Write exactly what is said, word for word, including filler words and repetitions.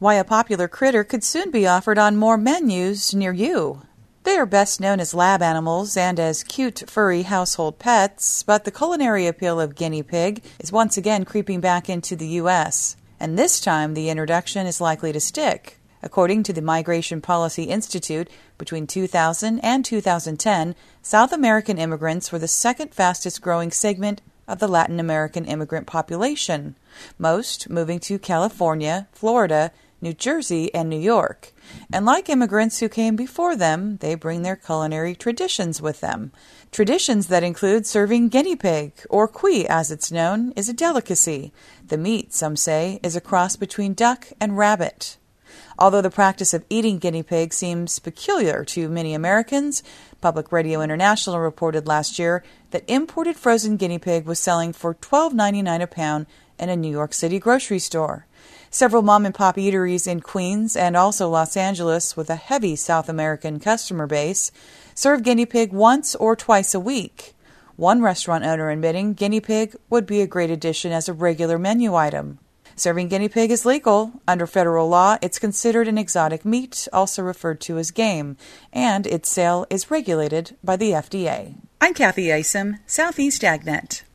why a popular critter could soon be offered on more menus near you. They are best known as lab animals and as cute, furry household pets, but the culinary appeal of guinea pig is once again creeping back into the U S, and this time the introduction is likely to stick. According to the Migration Policy Institute, between two thousand and two thousand ten, South American immigrants were the second fastest growing segment of the Latin American immigrant population, most moving to California, Florida, New Jersey, and New York. And like immigrants who came before them, they bring their culinary traditions with them. Traditions that include serving guinea pig, or cuy as it's known, is a delicacy. The meat, some say, is a cross between duck and rabbit. Although the practice of eating guinea pig seems peculiar to many Americans, Public Radio International reported last year that imported frozen guinea pig was selling for twelve dollars and ninety-nine cents a pound in a New York City grocery store. Several mom-and-pop eateries in Queens and also Los Angeles, with a heavy South American customer base, serve guinea pig once or twice a week. One restaurant owner admitting guinea pig would be a great addition as a regular menu item. Serving guinea pig is legal. Under federal law, it's considered an exotic meat, also referred to as game, and its sale is regulated by the F D A. I'm Kathy Isom, Southeast AgNet.